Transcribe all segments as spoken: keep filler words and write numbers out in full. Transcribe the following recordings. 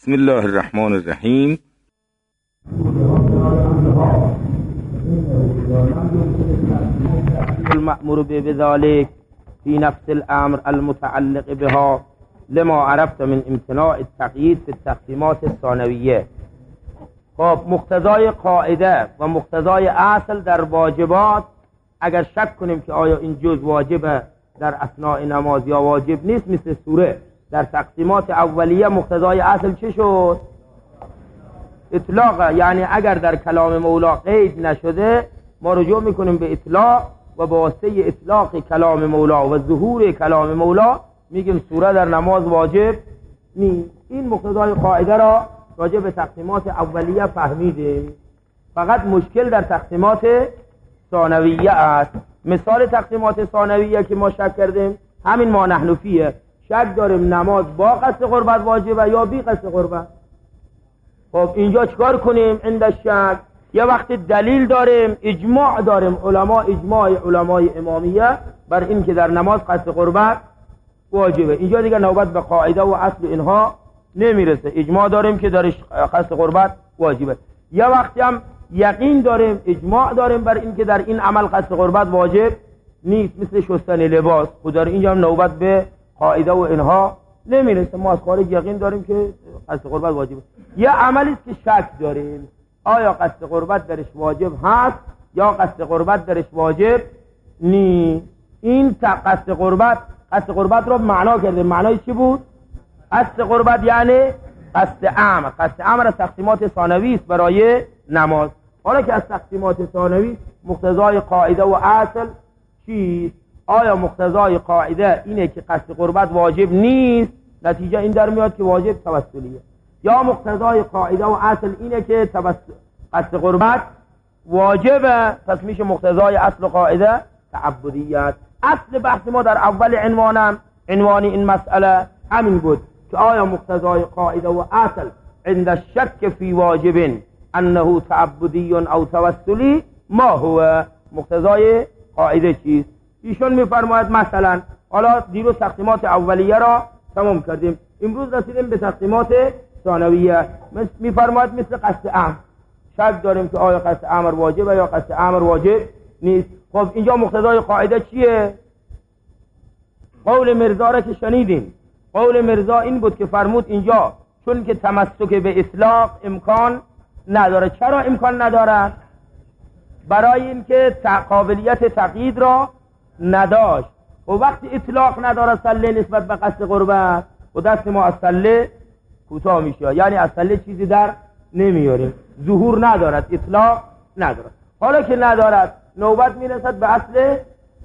بسم الله الرحمن الرحیم. المأمور بذلك في نفس الامر المتعلق بها لما عرفت من امتناع التقیید في التقسیمات الثانویه. خب مقتضای قاعده و مقتضای اصل در واجبات، اگر شک کنیم که آیا این جز واجبه در اثناء نماز یا واجب نیست، مثل سوره در تقسیمات اولیه مقتضای اصل چه شد؟ اطلاق. یعنی اگر در کلام مولا قید نشده ما رجوع میکنیم به اطلاق و با واسطه اطلاق کلام مولا و ظهور کلام مولا میگیم سوره در نماز واجب نیست. این مقتضای قاعده را راجع به تقسیمات اولیه فهمیدیم. فقط مشکل در تقسیمات ثانویه است. مثال تقسیمات ثانویه که ما شک کردیم همین ما نحن فیه، شک داریم نماز با قصد قربت واجبه یا بی قصد قربت. خب اینجا چکار کنیم؟ عند شک یه وقت دلیل داریم، اجماع داریم، علما اجماع علمای امامیه بر این که در نماز قصد قربت واجبه. اینجا دیگه نوبت به قاعده و اصل اینها نمیرسه، اجماع داریم که درش قصد قربت واجبه. یه وقتی هم یقین داریم، اجماع داریم بر این که در این عمل قصد قربت واجب نیست، مثل شستن لباس. خود در اینجا هم نوبت به قاعده و اینها نمیرسه، ما از خارج یقین داریم که قصد قربت واجبه. یه عملی است که شک داریم آیا قصد قربت درش واجب هست یا قصد قربت درش واجب نیست. این قصد قربت قصد قربت رو معنا کرده. معنای چی بود؟ قصد قربت یعنی قصد امر. قصد امر از تقسیمات ثانوی است برای نماز. حالا که از تقسیمات ثانوی مقتضای قاعده و اصل چیست؟ آیا مقتضای قاعده اینه که قصد قربت واجب نیست، نتیجه این در میاد که واجب توسلیه، یا مقتضای قاعده و اصل اینه که قصد قربت واجبه، پس میشه مقتضای اصل و قاعده تعبدیت. اصل بحث ما در اول عنوانم عنوان این مسئله همین بود که آیا مقتضای قاعده و اصل عند الشک فی واجب انه تعبدی او توسلی ما هو؟ مقتضای قاعده چیست؟ ایشون میفرماید مثلا، حالا دیروز تقسیمات اولیه را تمام کردیم، امروز رسیدیم به تقسیمات ثانویه. میفرماید مثل قصد امر، شک داریم که آیا قصد امر واجبه یا قصد امر واجب نیست. خب اینجا مقتضای قاعده چیه؟ قول مرزا را که شنیدیم، قول مرزا این بود که فرمود اینجا چون که تمسک به اطلاق امکان نداره. چرا امکان نداره؟ برای اینکه قابلیت تقیید را نداشت. و وقتی اطلاق نداره سله نسبت به قصد قربت و دست ما از سله کوتاه میشه، یعنی از سله چیزی در نمیاریم، ظهور ندارد، اطلاق ندارد. حالا که ندارد نوبت میرسد به اصل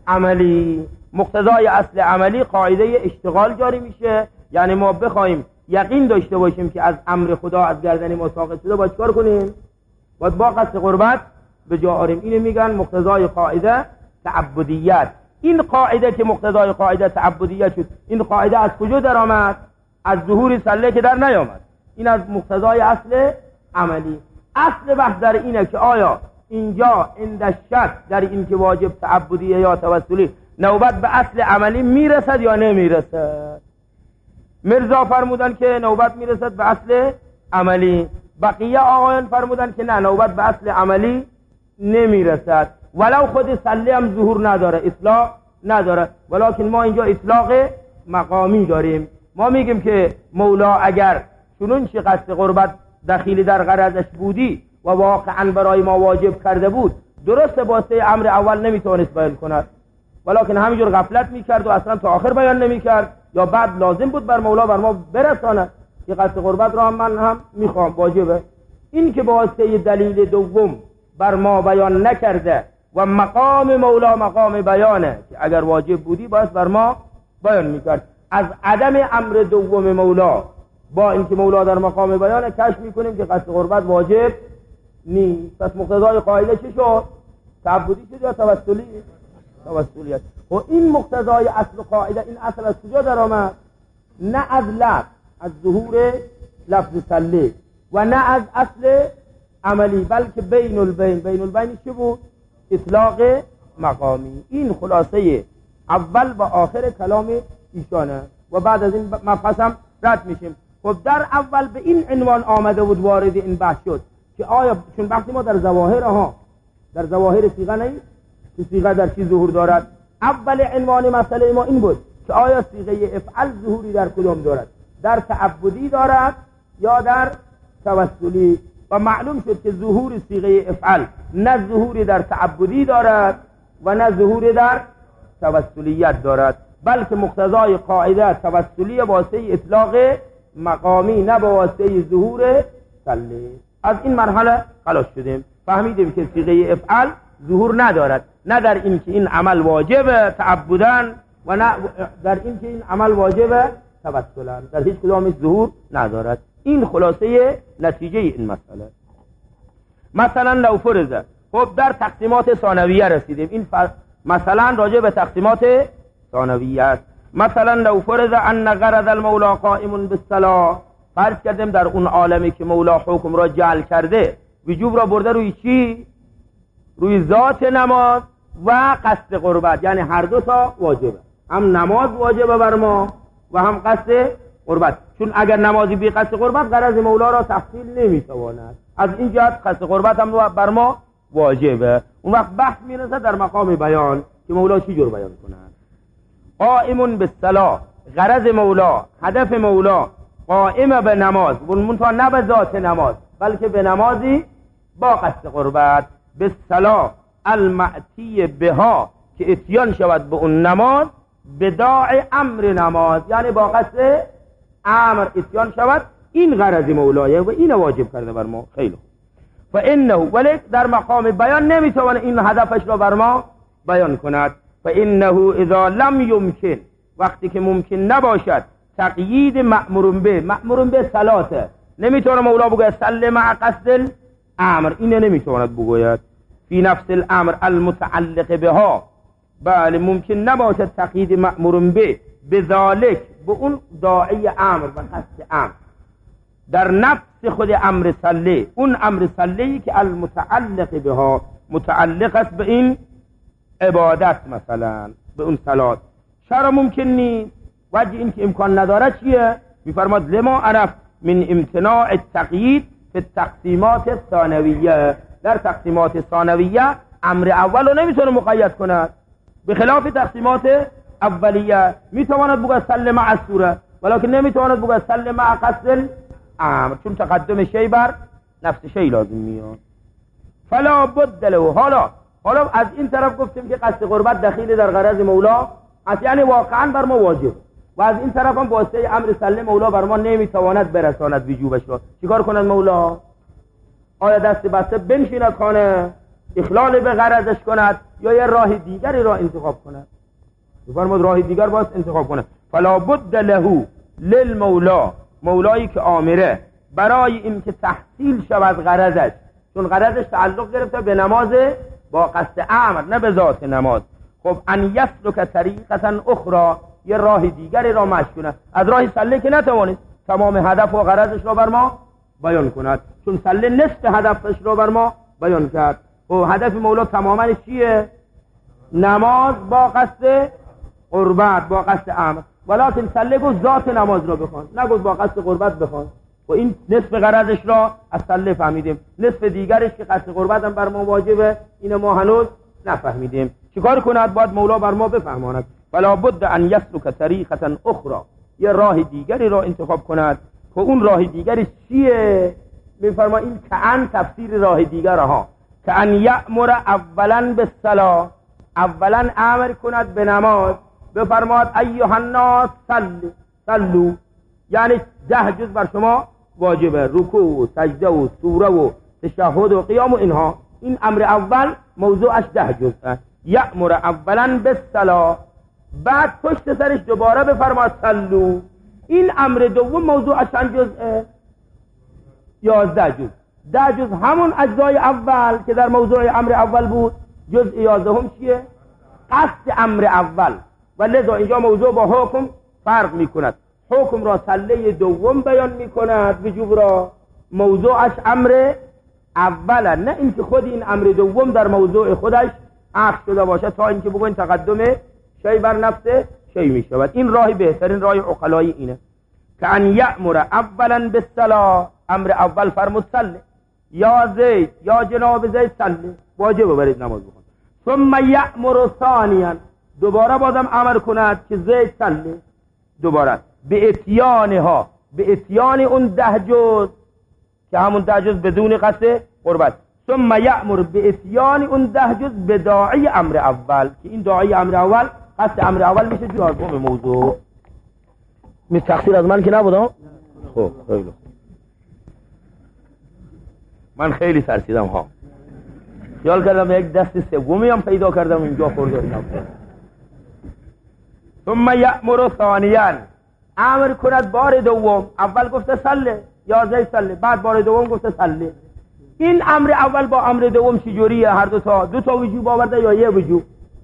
عملی. مقتضای اصل عملی قاعده اشتغال جاری میشه، یعنی ما بخوایم یقین داشته باشیم که از امر خدا از گردن ما ساقط شده، باید چیکار کنیم؟ باید با قصد قربت به جا آریم. اینو میگن مقتضای قاعده تعبدیت. این قاعده که مقتضای قاعده تعبدیت شد، این قاعده از کجا در آمد؟ از ظهور سله که در نیامد. این از مقتضای اصل عملی. اصل بحث در اینه که آیا اینجا عند شک در این که واجب تعبدیه یا توسلی نوبت به اصل عملی میرسد یا نمیرسد؟ مرزا فرمودن که نوبت میرسد به اصل عملی، بقیه آقایان فرمودن که نه، نوبت به اصل عملی نمیرسد، ولو خود سله هم ظهور نداره، اطلاق نداره. ولکن ما اینجا اطلاق مقامی داریم. ما میگیم که مولا اگر چنون چه قصد قربت دخیلی در غرضش بودی و واقعا برای ما واجب کرده بود، درست واسه امر اول نمیتونست بیان کند، ولکن همینجور غفلت میکرد و اصلا تا آخر بیان نمیکرد، یا بعد لازم بود بر مولا بر ما برساند که قصد قربت را من هم میخوام واجبه. این که واسه دلیل دوم بر ما بیان نکرده و مقام مولا مقام بیانه که اگر واجب بودی باید بر ما بیان میکرد. از عدم امر دوم مولا با اینکه مولا در مقام بیانه کشف میکنیم که قصد قربت واجب نیست. پس مقتضای قاعده چی شد؟ تعبدی شد یا توسلی؟ توسلیت. و این مقتضای اصل قاعده، این اصل از کجا در آمد؟ نه از لفظ، از ظهور لفظ سله، و نه از اصل عملی، بلکه بین البین. بین البین چی بود؟ اطلاق مقامی. این خلاصه اول و آخر کلام ایشانه و بعد از این مبحث هم رد میشیم. خب در اول به این عنوان آمده بود وارد این بحث شد که آیا، چون وقتی ما در ظواهر ها در ظواهر صیغه نیست که صیغه در چی ظهور دارد، اول عنوان مسئله ما این بود که آیا صیغه افعل ظهوری در کدام دارد، در تعبدی دارد یا در توسلی؟ و معلوم شد که ظهور صیغه افعل نه ظهوری در تعبدی دارد و نه ظهوری در توسلیت دارد، بلکه مقتضای قاعده توسلی واسطه اطلاق مقامی نه به واسطه ظهور سله. از این مرحله خلاص شدیم، فهمیدیم که صیغه افعل ظهور ندارد، نه در این که این عمل واجب تعبدن و نه در این که این عمل واجب توسلا، در هیچ کدام ظهور ندارد. این خلاصه نتیجه این مسئله. مثلا لو فرض، خب در تقسیمات ثانویه رسیدیم، این ف... مثلا راجع به تقسیمات ثانویه است. مثلا لو فرض ان غرض المولا قائم بالصلاه، فرض کردیم در اون عالمی که مولا حکم را جعل کرده وجوب را برده روی چی؟ روی ذات نماز و قصد قربت، یعنی هر دو تا واجبه، هم نماز واجبه بر ما و هم قصد قربت. چون اگر نمازی بی قصد قربت غرض مولا را تحصیل نمیتواند، از این جهت قصد قربت هم بر ما واجبه. اون وقت بحث میرسه در مقام بیان که مولا چی جور بیان کند. قائم بالصلاه، غرض مولا، هدف مولا قائم به نماز، منتها نه به ذات نماز بلکه به نمازی با قصد قربت، به صلاه المعتی بها که اتیان شود به اون نماز، بداع امر نماز، یعنی با قصد امر اتیان شود. این غرض مولایه و این واجب کرده بر ما. خیلی خوب. فانه، ولی در مقام بیان نمیتونه این هدفش را بر ما بیان کند. فانه اذا لم یمکن، وقتی که ممکن نباشد تقیید مأمور به، مأمور به صلاته، نمیتونه مولا بگه صلی مع قصد الامر، اینه نمیتواند بگوید. فی نفس الامر المتعلق بها، بله ممکن نباشد تقیید مأمور به بذالک، به اون داعی امر و قصد امر در نفس خود امر صلی، اون امر صلی که المتعلق بها متعلق است به این عبادت، مثلا به اون صلات. چرا ممکن نیست؟ وجه این که امکان نداره چیه؟ میفرماد لما عرف من امتناع التقیید فی التقسیمات الثانویه، در تقسیمات ثانویه امر اول رو نمیتونه مقید کنه، به خلاف تقسیمات اولیه میتواند بگه صلی مع السوره، ولکن نمیتواند بگه صلی مع قصد الامر، چون تقدم شی بر نفس شی لازم میاد. فلا بد له. حالا حالا از این طرف گفتیم که قصد قربت دخیل در غرض مولا است، یعنی واقعا بر ما واجب، و از این طرف هم واسطه امر صلی مولا بر ما نمیتواند برساند وجوبش را. چیکار کند مولا؟ آیا دست بسته بنشیند خانه اخلال به غرضش کند یا یه راه دیگری را انتخاب کند؟ بفرماد راه دیگر باید انتخاب کند. فلا بد له للمولا، مولایی که آمره برای این که تحصیل شود غرضش، چون غرضش تعلق گرفته به نماز با قصد امر نه به ذات نماز، خب ان یسلک طریقه اخرى، یه راه دیگری را مشی کند. از راه صلی که نتوانید تمام هدف و غرضش را بر ما بیان کند، چون صلی نصف هدفش را بر ما بیان کرد. و هدف مولا تماما چیه؟ نماز با قصد قربت، با قصد امر. ولکن صلی گفت ذات نماز را بخوان، نگفت با قصد قربت بخوان. و این نصف غرضش را از صلی فهمیدیم، نصف دیگرش که قصد قربت هم بر ما واجبه، این ما هنوز نفهمیدیم. چیکار کند؟ باید مولا بر ما بفهماند. فلا بد ان یسلک طریقه اخرى، یه راه دیگری را انتخاب کند. و اون راه دیگری چیه؟ میفرما این کأن تفسیر راه دیگر ها، کأن یأمر اولا بالصلاة، اولا امر کند به نماز، بفرماد ایها الناس صلوا صلوا، یعنی ده جز بر شما واجبه، رکوع و سجده و سوره و تشهد و قیام و اینها. این امر اول موضوعش ده جز است. یأمر اولا بالصلاة، بعد پشت سرش دوباره بفرماد صلوا. این امر دوم موضوعش چند جزءه؟ یازده جز. ده جز همون اجزای اول که در موضوع امر اول بود. جزء یازدهم چیه؟ قصد امر اول. و لذا اینجا موضوع با حکم فرق می کند. حکم را صلی دوم بیان می کند، وجوب را. موضوعش امر اوله، نه اینکه خود این امر دوم در موضوع خودش عکس شده باشه تا اینکه بگوین تقدم شی بر نفس شی می شود. این راهی بهترین راه عقلایی اینه. که ان یأمر اولا بالصلاة، امر اول فرمود صلی، یا زید یا جناب زید صلی، واجبه برید نماز بخون. ثم یأمر ثانیا، دوباره بازم امر کند که زید صلی، دوباره به اتیانها، به اتیان اون ده جز که همون ده جز بدون قصد قربت. ثم یأمر به اتیان اون ده جز به داعی امر اول، که این داعی امر اول قصد امر اول میشه جواب موضوع. می تقصیر از من که نبودم. خب خیلی من خیلی ترسیدم ها، خیال کردم یک دست سومی هم پیدا کردم اینجا خورده اینم. ثم یأمر ثانیا، امر کند بار دوم، اول گفته صلی یا زید صلی، بعد بار دوم گفته صلی. این امر اول با امر دوم چجوریه؟ هر دو تا دو تا وجوب آورده یا یه وجوب؟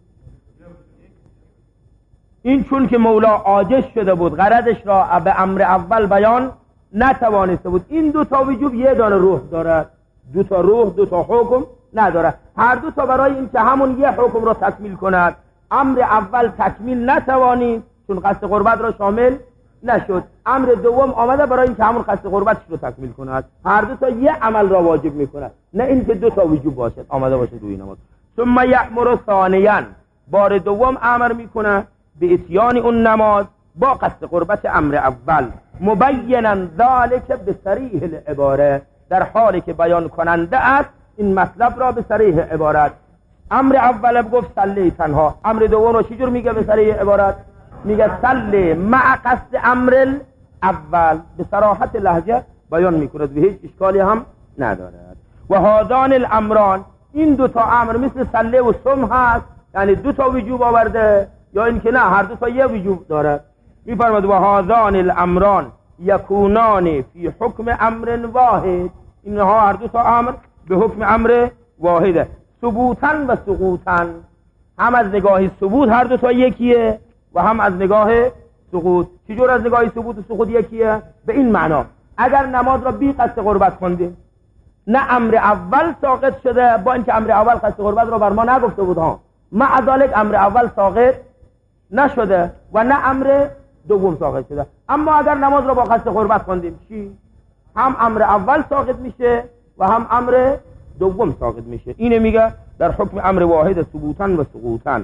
این چون که مولا عاجز شده بود غرضش را به امر اول بیان نتوانسته بود، این دو تا وجوب یه دانه روح دارد، دو تا روح دو تا حکم ندارد، هر دو تا برای این که همون یه حکم را تکمیل کند. امر اول تکمیل نتوانید چون قصد قربت را شامل نشد، امر دوم آمده برای این که همون قصد قربتش رو تکمیل کند، هر دو تا یه عمل را واجب میکند، نه این که دو تا وجوب باشد آمده باشه دوی نماز. ثم یأمر ثانیا، بار دوم امر میکنه به اتیان اون نماز با قصد قربت امر اول، مبینا ذلک به صریح العباره، در حالی که بیان کننده است این مطلب را به صریح عبارت. امر اول گفت صلی تنها، امر دوم رو چجور میگه به صریح عبارت؟ میگه صلی مع قصد امر اول، به صراحت لهجه بیان میکنه، به هیچ اشکالی هم ندارد. و هذان الامران، این دو تا امر مثل صلی و صم هست، یعنی دو تا وجوب آورده، یا این که نه هر دو تا یه وجوب دارد. میفرماد و هذان الامران یکونان فی حکم امر واحد، اینها هر دو تا امر به حکم امر واحده، ثبوتا و سقوطا، هم از نگاه ثبوت هر دو تا یکیه و هم از نگاه سقوط. چجور از نگاه ثبوت و سقوط یکیه؟ به این معنا اگر نماز را بی قصد قربت خوندیم، نه امر اول ساقط شده، با اینکه امر اول قصد قربت را بر ما نگفته بود ها، مع ذلک امر اول ساقط نشده و نه امر دوم ساقط شده، اما اگر نماز را با قصد قربت خوندیم چی؟ هم امر اول ساقط میشه و هم امر دوم ساقط میشه. اینه میگه در حکم امر واحد ثبوتا و سقوطا.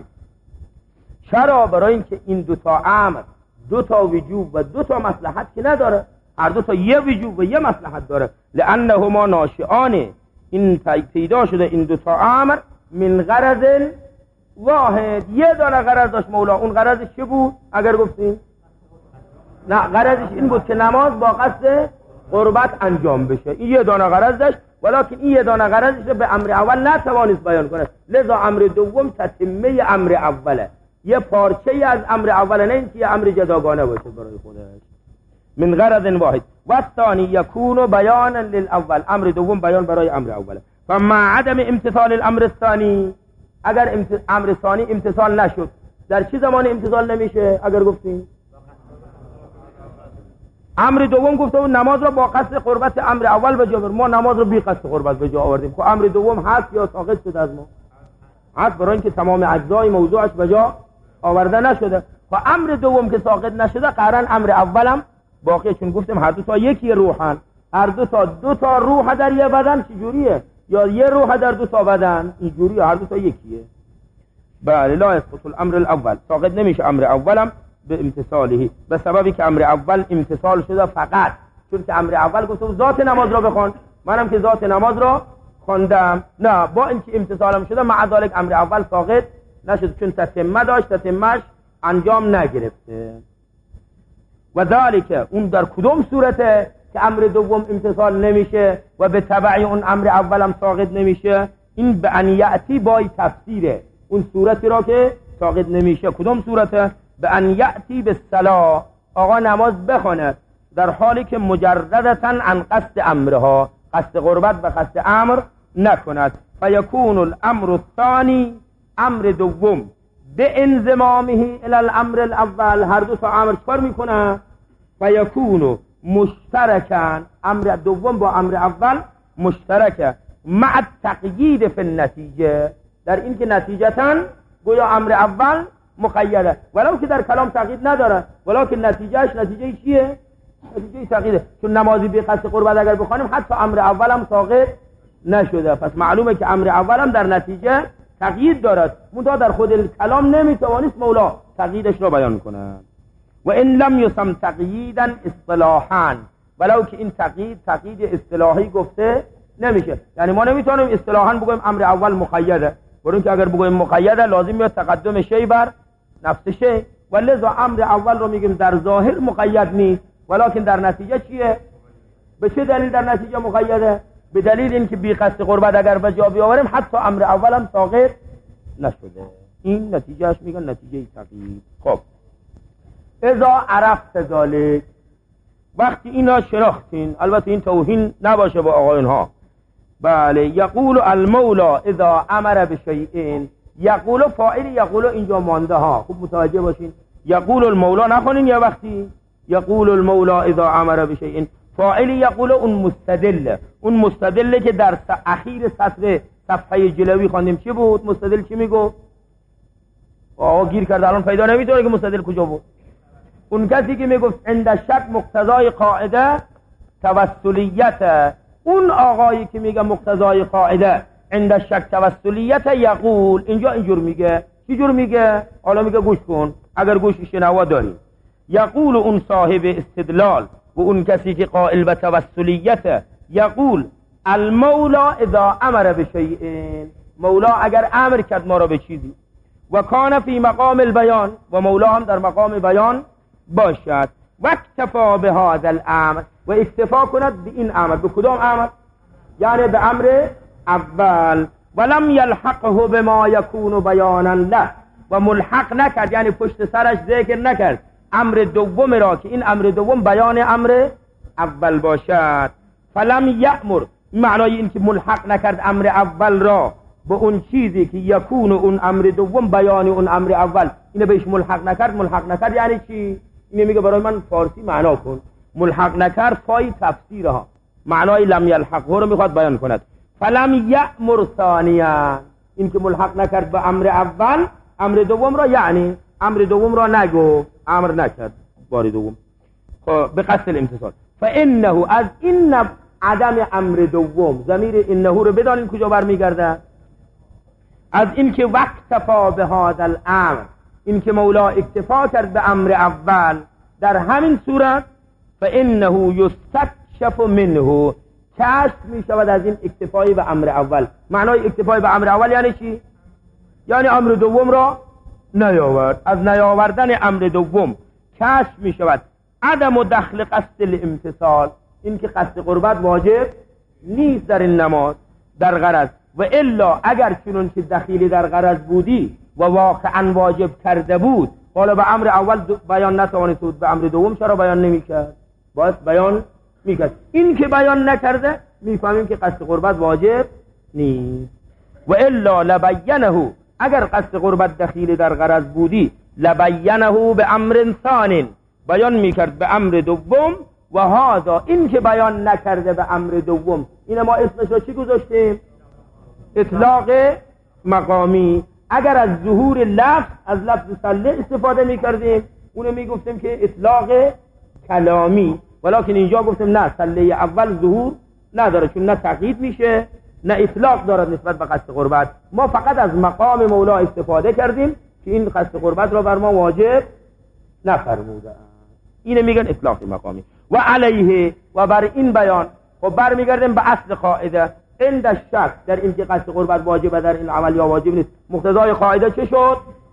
چرا؟ برای اینکه این دو تا امر دو تا وجوب و دو تا مصلحت که نداره، هر دو تا یه وجوب و یه مصلحت داره، لانهما ناشئان، این پیدا شده این دو تا امر من غرض واحد، یه دانه غرض داشت مولا. اون غرضش چه بود اگر گفتیم؟ نه، غرضش این بود که نماز با قصد قربت انجام بشه، این یه دانه غرض داشت، ولکن این یه دانه غرضش رو به امر اول نتوانست بیان کنه، لذا امر دوم تتمه امر اوله، یه پارچه از امر اوله، نه اینکه یه امر جداگانه باشه برای خودش. من غرض واحد و الثانی یکون بیانا للاول، امر دوم بیان برای امر اوله. فما عدم امتثال الامر الثانی، اگر امت... امر ثانی امتثال نشد، در چه زمان امتثال نمیشه؟ اگر گفتیم امر دوم گفته بود نماز را با قصد قربت امر اول به جا بر، ما نماز را بی قصد قربت به جا آوردیم، که امر دوم هست یا ساقط شد از ما؟ هست، برای اینکه تمام اجزای موضوعش به جا آورده نشده. و امر دوم که ساقط نشده قرن امر اولم باقی، چون گفتیم هر دو تا یکی روحن، هر دو تا دو تا روح در یه بدن چجوریه؟ یا یه روح در دو تا بدن اینجوریه، هر دو تا یکیه. بله، لا يسقط الامر الاول، ساقط نمیشه امر اولم به امتصاله، به سببی که امر اول امتصال شده فقط، چون که امر اول گفته ذات نماز را بخوان، منم که ذات نماز را خواندم، نه با اینکه امتصالم شده مع ذلک امر اول ساقط نشد، چون تتمه داشت، تتمهش انجام نگرفته. و ذالک، اون در کدوم صورته که امر دوم امتصال نمیشه و به تبع اون امر اولم ساقط نمیشه؟ این به ان یأتی بای تفسیره، اون صورتی را که ساقط نمیشه کدوم صورته؟ به ان یأتی بالصلاة، آقا نماز بخونه در حالی که مجردتا عن قصد امرها، قصد قربت و قصد امر نکند، فیکون الامر الثانی، امر دوم به انضمامه الی الامر الاول، هر دو تا امر چکار میکنه؟ فیکون مشترکن، امر دوم با امر اول مشترکه، مع تقیید فی النتیجه، در این که نتیجتا گویا امر اول مقیده، ولو که در کلام تقیید نداره، ولکن نتیجهش نتیجه چیه؟ نتیجه تقییده، چون نمازی به قصد قربت اگر بخوانیم حتی امر اولم ساقط نشده، پس معلومه که امر اولم در نتیجه تقیید دارد، منتها در خود کلام نمیتوانست مولا تقییدش را بیان کند. و ان لم یسم تقییدا اصطلاحا، ولو که این تقیید تقیید اصطلاحی گفته نمیشه، یعنی ما نمیتونیم اصطلاحا بگویم امر اول مقیده، برای که اگر بگویم مقیده لازم میاد تقدم شی بر نفس شی، ولذا امر اول رو میگیم در ظاهر مقید نیست، ولکن در نتیجه چیه؟ به چه دلیل در نتیجه مقیده؟ به دلیل اینکه بی قصد قربت اگر به جا بیاوریم حتی امر اولم ساقط نشده. این نتیجهش میگن نتیجه تقیید. خب اذا عرفت ذلک، وقتی اینا شناختین، البته این توهین نباشه با آقایون ها، بله، یقول المولا اذا امر بشیء، یقول فاعل یقول اینجا مانده ها، خوب متوجه باشین، یقول المولا نخونین یه وقتی، یقول المولا اذا امر بشیء، فاعل یقول اون مستدل، اون مستدله که در اخیر سطر صفحه جلوی خواندیم چی بود؟ مستدل چی میگو؟ آقا گیر کرد الان پیدا نمیتونه که مستدل کجا بود. اون کسی که میگفت عند شک مقتضای قاعده توسلیت، اون آقایی که میگه مقتضای قاعده عند شک توسلیت یقول، اینجا اینجور میگه. چی جور میگه؟ حالا میگه گوش کن اگر گوش شنوا داری. یقول اون صاحب استدلال و اون کسی که قائل به توسلیت، یقول المولا اذا امر بشیء، مولا اگر امر کرد ما را به چیزی، و کان فی مقام البیان، و مولا هم در مقام بیان باشد، و اکتفا به هذا الامر، و اکتفا کند به این امر. به کدام امر؟ یعنی به امر اول. ولم یلحقه بما یکون بیانا له، و ملحق نکرد یعنی پشت سرش ذکر نکرد امر دوم را که این امر دوم بیان امر اول باشد. فلم یأمر، معنای این که ملحق نکرد امر اول را به اون چیزی که یکون اون امر دوم بیان اون امر اول، اینو بهش ملحق نکرد. ملحق نکرد یعنی چی؟ اینو میگه برای من فارسی معنا کن. ملحق نکرد فای تفسیرها، معنای لم یلحقه رو میخواد بیان کند. فلم یأمر ثانیا، این که ملحق نکرد به امر اول، امر دوم را یعنی امر دوم را نگو، امر نکرد بار دوم خب به قصد الامتثال. فانه، از این عدم امر دوم، ضمیر انه رو بدانین کجا برمیگرده؟ از این که وقتفا به هذا الامر، این که مولا اکتفا کرد به امر اول، در همین صورت فانه یستکشف منه، کشف می شود از این اکتفای به امر اول. معنای اکتفای به امر اول یعنی چی؟ یعنی امر دوم را نیاورد. از نیاوردن امر دوم کشف می شود عدم و دخل قصد الامتصال، این که قصد قربت واجب نیست در این نماز در غرض. و الا اگر چنون که دخیلی در غرض بودی و واقعا واجب کرده بود، حالا به امر اول بیان نتوانست بود، به امر دوم چرا بیان نمی کرد؟ باید بیان می کرد. این که بیان نکرده میفهمیم که قصد قربت واجب نیست. و الا لبینه، اگر قصد قربت دخیل در غرض بودی، لبینه به امر ثان، بیان میکرد به امر دوم. و هذا، این که بیان نکرده به امر دوم، این ما اسمش رو چی گذاشتیم؟ اطلاق مقامی. اگر از ظهور لفظ، از لفظ صله استفاده میکردیم، اونو میگفتیم که اطلاق کلامی، ولکن اینجا گفتیم نه، صله اول ظهور نداره، چون نه تقیید میشه نه اطلاق دارد نسبت به قصد قربت. ما فقط از مقام مولا استفاده کردیم که این قصد قربت را بر ما واجب نفرموده. اینه میگن اطلاق مقامی. و علیه، و بر این بیان خب برمیگردیم به اصل قاعده. عند شک، در این که قصد قربت واجبه در این عمل یا واجب نیست، مقتضای قاعده چه شد؟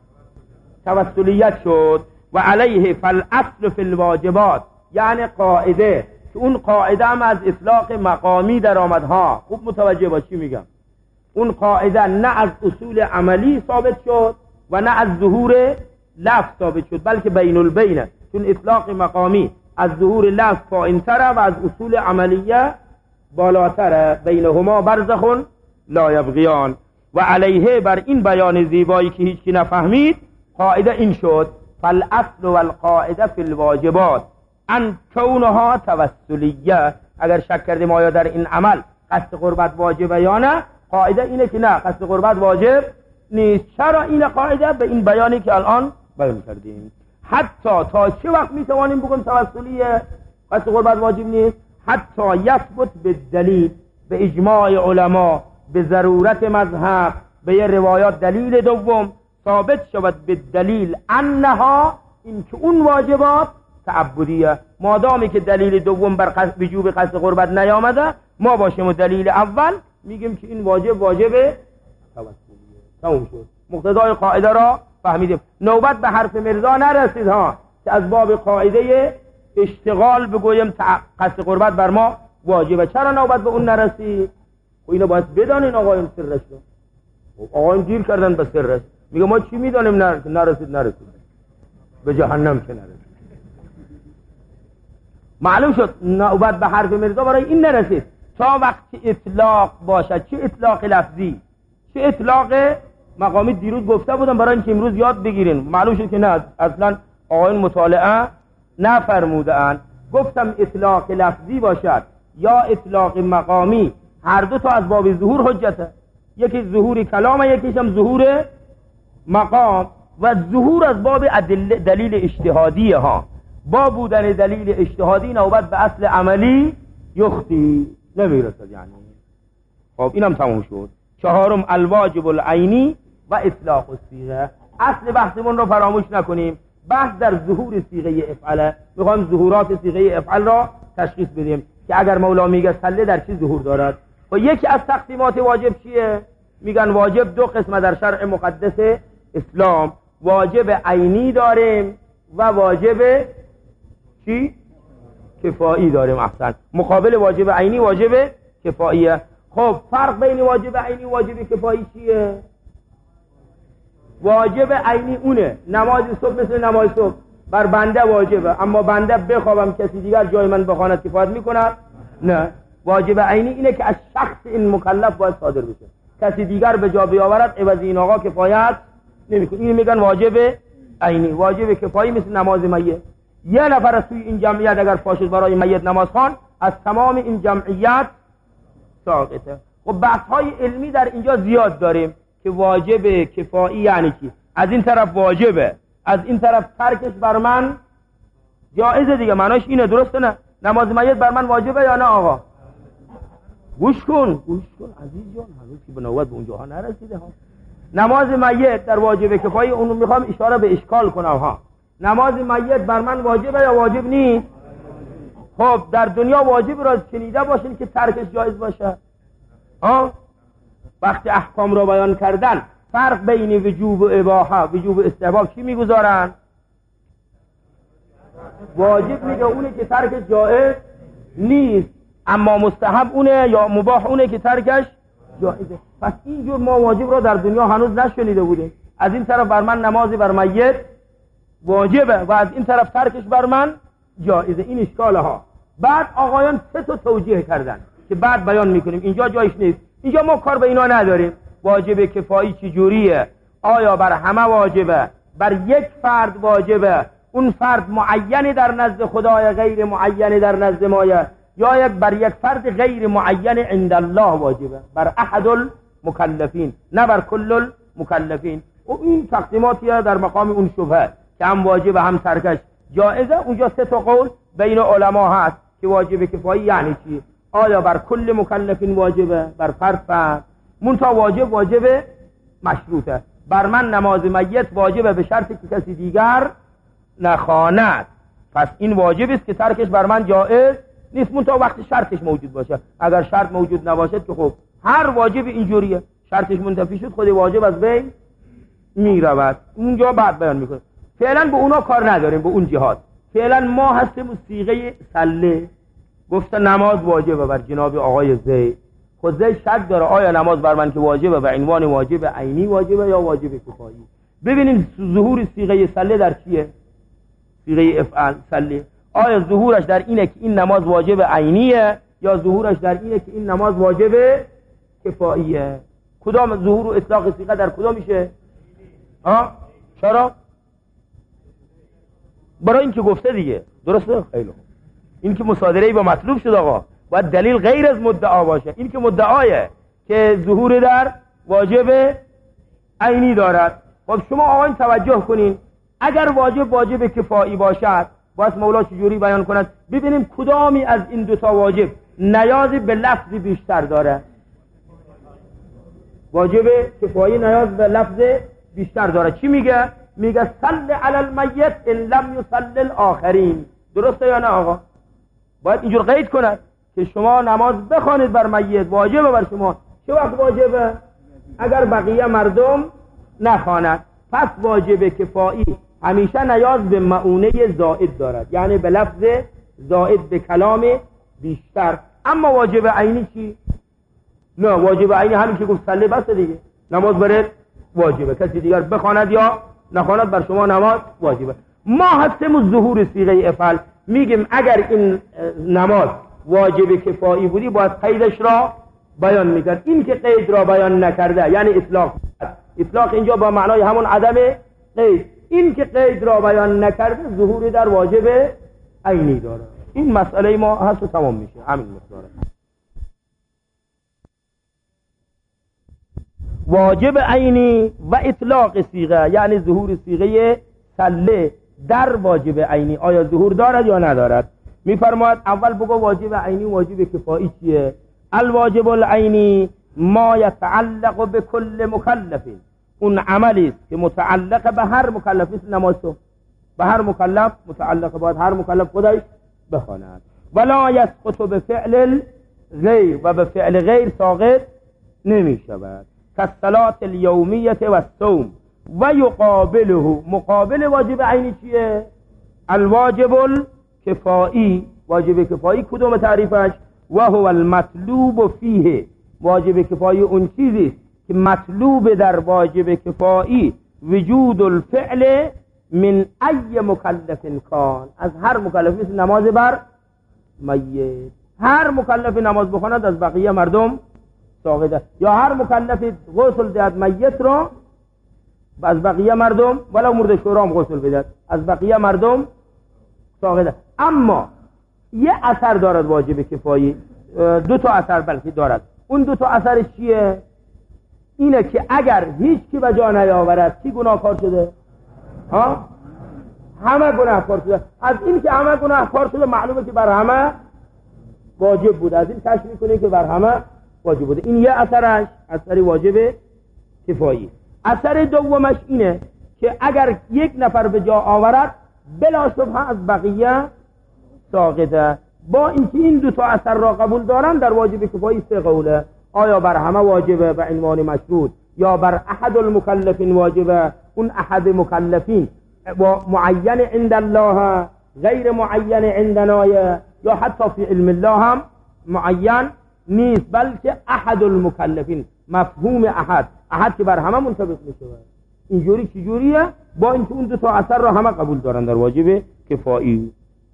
توسلیت شد. و علیه فالاصل فی الواجبات، یعنی قاعده که اون قاعده هم از اطلاق مقامی در آمد ها. خوب متوجه باش چی میگم. اون قاعده نه از اصول عملی ثابت شد و نه از ظهور لفظ ثابت شد، بلکه بین البینه، چون اطلاق مقامی از ظهور لفظ پایین‌تره و از اصول عملیه بالاتره. بینهما برزخ لا یبغیان. و علیه، بر این بیان زیبایی که هیچ کی نفهمید، قاعده این شد: فالاصل والقاعده فی الواجبات ان کونها توسلیه. اگر شک کردیم آیا در این عمل قصد قربت واجبه یا نه، قاعده اینه که نه، قصد قربت واجب نیست. چرا این قاعده؟ به این بیانی که الان بیان کردیم. حتی تا چه وقت میتوانیم بگیم توسلیه؟ قصد قربت واجب نیست حتی یثبت به دلیل، به اجماع علما، به ضرورت مذهب، به یه روایات دلیل دوم ثابت شود به دلیل انها، این که اون واجبات تعبدیه. مادامی که دلیل دوم بر قصد وجوب قصد قربت نیامده، ما باشیم و دلیل اول میگیم که این واجب واجب توسلیه. تموم شد. مقتضای قاعده را فهمیدیم. نوبت به حرف مرزا نرسید ها که از باب قاعده اشتغال بگویم قصد قربت بر ما واجبه. چرا نوبت به اون نرسید؟ و اینو باید بدانین آقایون سرش رو. آقایون دیر کردن به سرش. میگه ما چی میدانیم نرسید نرسید به جهنم که نرسید. معلوم شد نوبت به حرف مرزا برای این نرسید تا وقتی اطلاق باشد. چه اطلاق لفظی، چه اطلاق مقامی. دیروز گفته بودم برای اینکه امروز یاد بگیرین. معلوم شد که نه، اصلا آقایون مطالعه نفرمودن. گفتم اطلاق لفظی باشد یا اطلاق مقامی، هر دو تا از باب ظهور حجته. یکی ظهور کلام، یکیش هم ظهور مقام. و ظهور از باب دلیل اجتهادی ها. با بودن دلیل اجتهادی نوبت به اصل عملی یختی نمیرسد یعنی. خب اینم تموم شد. چهارم الواجب العینی و اطلاق الصیغه. اصل بحثمون رو فراموش نکنیم. بحث در ظهور صیغه افعله. میخوایم ظهورات صیغه افعل را تشخیص بدیم که اگر مولا میگه صله در چی ظهور دارد. و یکی از تقسیمات واجب چیه؟ میگن واجب دو قسم در شرع مقدس اسلام. واجب عینی داریم و واجب چی؟ کفایی داریم. احسن. مقابل واجب عینی واجب کفاییه. خب فرق بین واجب عینی و واجب کفایی چیه؟ واجب عینی اونه نماز صبح مثل نماز صبح بر بنده واجبه، اما بنده بخوابم کسی دیگر جای من بخواند کفایت میکند؟ نه. واجب عینی اینه که از شخص این مکلف باید صادر بشه، کسی دیگر به جا بیاورد عوض این آقا کفایت نمیکنه. این میگن واجب عینی. واجب کفایی مثل نماز میت. یه نفر از توی این جمعیت اگر پاشد برای میت نماز خوان، از تمام این جمعیت ساقطه. خب بحث های علمی در اینجا زیاد داریم که واجب کفایی یعنی چی. از این طرف واجبه، از این طرف ترکش بر من جایزه دیگه. معناش اینه، درسته نه؟ نماز میت بر من واجبه یا نه آقا؟ گوش کن گوش کن عزیز جان، هنوز که به نوبت به اونجاها نرسیده ها. نماز میت در واجب کفایی اونو میخوام اشاره به اشکال کنم ها. نماز میت بر من واجبه یا واجب نیست؟ خب در دنیا واجب را شنیده باشین که ترکش جایز باشه ها. وقتی احکام را بیان کردن فرق بین وجوب و اباحه، وجوب و استحباب چی میگذارن؟ واجب میگه اونه که ترکش جایز نیست، اما مستحب اونه یا مباح اونه که ترکش جایزه. پس اینجور ما واجب را در دنیا هنوز نشنیده بودیم. از این طرف بر من نمازی بر میت واجبه و از این طرف ترکش بر من جایزه. این اشکاله ها. بعد آقایان سه تا توجیه کردن که بعد بیان میکنیم، اینجا جایش نیست. اینجا ما کار به اینا نداریم. واجب کفایی چی جوریه؟ آیا بر همه واجبه؟ بر یک فرد واجبه؟ اون فرد معینی در نزد خدای، غیر معینی در نزد مایه، یا یک بر یک فرد غیر معین عند الله واجبه؟ بر احد المکلفین نه بر کل المکلفین. و این تقسیماتیه در مقام اون شبهه که هم واجبه هم ترکش جائزه. اونجا سه تا قول بین علما هست که واجب کفایی یعنی چی. آیا بر کل مکلفین واجبه؟ بر فرد فرد. منتها واجب واجب مشروطه. بر من نماز میت واجبه به شرطی که کسی دیگر نخواند. پس این واجب است که ترکش بر من جائز نیست، منتها وقتی شرطش موجود باشه. اگر شرط موجود نباشد که خب هر واجب اینجوریه، شرطش منتفی شد خود واجب از بین میرود. اونجا بعد بیان میکنه. فعلا به اونا کار نداریم، به اون جهات. فعلا ما هستیم صیغه سله. گفته نماز واجبه بر جناب آقای زید. خود زید شک داره آیا نماز بر من که واجبه و عنوان واجب عینی واجبه یا واجب کفایی. ببینیم ظهور صیغه سله در چیه؟ صیغه افعال سله آیا ظهورش در اینه که این نماز واجب عینیه یا ظهورش در اینه که این نماز واجب کفاییه؟ کدام ظهور و اطلاق صیغه در کدام میشه؟ ها؟ چرا؟ برای اینکه گفته دیگه. درسته؟ خیلی این که مصادره با مطلوب شد آقا، باید دلیل غیر از مدعا باشه. این که مدعایه که ظهور در واجب عینی دارد. خب شما آقایان توجه کنین، اگر واجب واجب کفایی باشد باید مولا چجوری بیان کند؟ ببینیم کدامی از این دوتا واجب نیازی به لفظی بیشتر داره. واجب کفایی نیاز به لفظ بیشتر داره. چی میگه؟ میگه صل علی المیت ان لم یصلی الاخرین. درسته یا نه آقا؟ باید اینجور قید کند که شما نماز بخوانید بر میت، واجبه بر شما. چه وقت واجبه؟ اگر بقیه مردم نخواند. پس واجب کفایی همیشه نیاز به معونه زائد دارد، یعنی به لفظ زائد، به کلام بیشتر. اما واجب عینی چی؟ نه، واجب عینی همین که گفت صلی بس دیگه، نماز برات واجبه، کسی دیگر بخواند یا نخواند بر شما نماز واجبه. ما هستیم ظهور صیغه افعل، میگیم اگر این نماز واجب کفایی بودی باید قیدش را بیان میکرد. این که قید را بیان نکرده یعنی اطلاق. اطلاق اینجا با معنای همون عدم قید. این که قید را بیان نکرده ظهور در واجب عینی داره. این مسئله ما هست و تمام میشه، همین مقداره. واجب عینی و اطلاق صیغه یعنی ظهور صیغه صله در واجب عینی آیا ظهور دارد یا ندارد؟ میفرماید اول بگو واجب عینی واجب کفایی چیه؟ الواجب العینی ما یتعلق به کل مکلف، اون عملی است که متعلق به هر مکلف است. نماز به هر مکلف متعلق، باید هر مکلف خودش بخواند. ولا یسقط به فعل غیر، و به فعل غیر ساقط نمی شود. کالصلاة الیومیه و الصوم و یقابله. مقابل واجب عینی چیه؟ الواجب الکفایی. واجب کفایی کدوم تعریفش؟ و هو المطلوب فیه. واجب کفایی اون چیزی که مطلوب در واجب کفایی وجود الفعل من ای مکلف کان، از هر مکلفی نماز بر میت. هر مکلف نماز بخواند از بقیه مردم ساقطه، یا هر مکلف غسل دهد میت را از بقیه مردم، ولو مرد شورام غسل بدهد، از بقیه مردم ساقطه. اما یه اثر دارد واجب کفایی، دو تا اثر بلکه دارد. اون دو تا اثرش چیه؟ اینه که اگر هیچ کی به جا نیاورد کی گناهکار شده؟ ها؟ همه گناهکار شده. از این که همه گناهکار شده معلومه که بر همه واجب بوده. از این کشف میکنه که بر همه واجب بوده. این یه اثرش، اثر واجب کفایی. اثر دومش اینه که اگر یک نفر به جا آورد بلا شبهه از بقیه ساقطه. با اینکه این دو تا اثر را قبول دارن در واجب کفایی سه قوله. آیا بر همه واجبه به عنوان مشروط، یا بر احد المکلفین واجبه، اون احد مکلفین و معین عند الله غیر معین عندنا، یا حتی فی علم الله هم معین نیست بلکه احد المکلفین. مفهوم احد، احد که بر همه منطبق میشه. اینجوری چجوریه؟ با اینکه اون دو تا اثر را همه قبول دارن در واجب کفایی.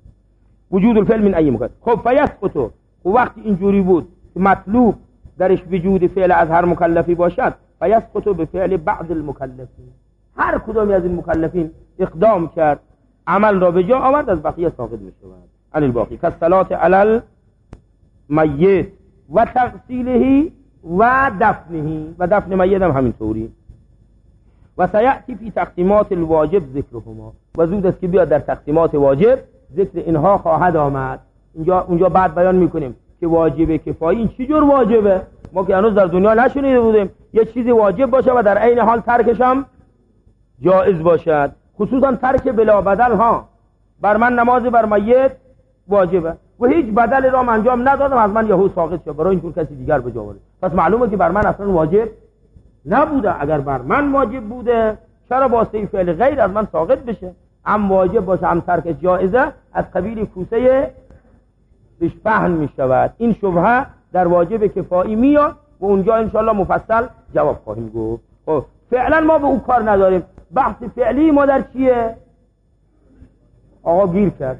وجود الفعل من ای مکلف. خب فیسقط. و وقتی اینجوری بود که مطلوب درش وجود فعل از هر مکلفی باشد، فیسقط به فعل بعض المکلفین. هر کدومی از این مکلفین اقدام کرد، عمل را به جا آورد، از بقیه ساقط میشه. علی الباقی کالصلاة علی المیت و تغسیله و دفنه. و دفن میت هم همینطوری. و سیأتی فی تقسیمات الواجب ذکرهما. و زود است که بیاد در تقسیمات واجب ذکر اینها خواهد آمد. اینجا اونجا بعد بیان میکنیم که واجب کفایی این چی جور واجبه. ما که هنوز در دنیا نشنیده بودیم یه چیزی واجب باشه و در عین حال ترکش هم جائز باشد. خصوصا ترک بلا بدل ها. بر من نماز بر میت واجبه و هیچ بدلی را من انجام ندادم، از من یهو ساقط شد، برای اینکه کسی دیگر به جا آورد. پس معلومه که بر من اصلا واجب نبوده. اگر بر من واجب بوده چرا واسطه فعل غیر از من ساقط بشه؟ هم واجب باشه هم ترکش جائزه، از قبیل کوسه بهش فهم می شود. این شبهه در واجب کفایی میاد و اونجا انشاءالله مفصل جواب خواهیم گفت. خب فعلا ما به اون کار نداریم. بحث فعلی ما در چیه؟ آقا گیر کرد.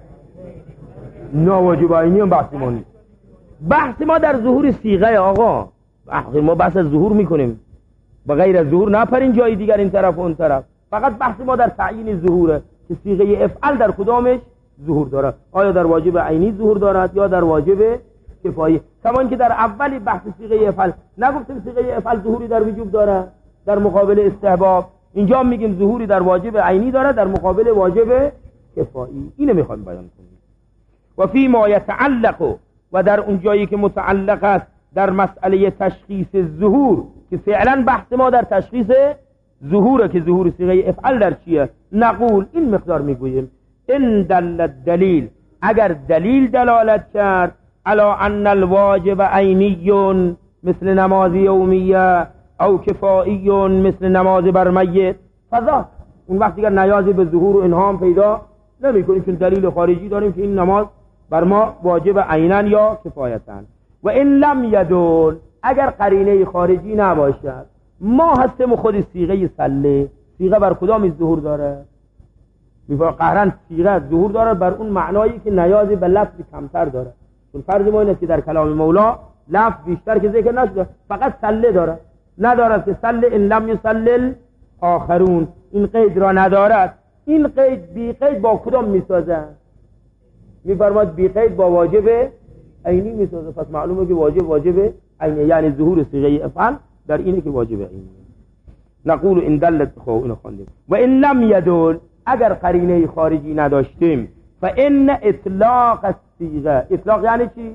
نه واجب عینی هم بحث ما نیست. بحث ما در ظهور صیغه. آقا ما بحث از ظهور میکنیم، با غیر از ظهور نپرین جای دیگر این طرف و اون طرف. فقط بحث ما در تعیین ظهوره که صیغه افعل در کدامش ظهور دارد. آیا در واجب عینی ظهور دارد یا در واجب کفایی؟ کمان که در اولی بحث صیغه افعل نگفتیم صیغه افعل ظهوری در وجوب دارد در مقابل استحباب. اینجا میگیم ظهوری در واجب عینی دارد در مقابل واجب کفایی. اینو میخوایم بیان کنیم. و فی ما یتعلق، و در اون جایی که متعلق است در مسئله تشخیص ظهور، که فعلا بحث ما در تشخیص ظهوره که ظهور صیغه افعل در چیه، نقول این مقدار میگوییم ان دل الدلیل، اگر دلیل دلالت کرد علی ان الواجب عینی مثل نماز یومیه او کفایی مثل نماز بر میت فضا، اون وقت دیگر نیازی به ظهور و انهام پیدا نمی کنیم، چون دلیل خارجی داریم که این نماز بر ما واجب عینن یا کفایتن. و این لم یدل، اگر قرینه خارجی نباشد، ما هستیم خود صیغه سله، صیغه بر کدام ظهور داره؟ میفرما قهرن صیغه ظهور داره بر اون معنایی که نیازی به لفظ کمتر داره، چون فرض ما اینه که در کلام مولا لفظ بیشتر که ذکر نشده، فقط سله داره، ندارد که سله ان لم یسلل آخرون، این قید را ندارد. این قید بی قید با کدام میسازه؟ میفرماد بی قید با واجب عینی میسازه، پس معلومه که واجب واجب عینی، یعنی ظهور صیغه افعل در اینه که واجب عینی. نقول ان دلت، خو اینو خواندیم. و ان لم یدل، اگر قرینه خارجی نداشتیم، فان اطلاق الصیغه، اطلاق یعنی چی؟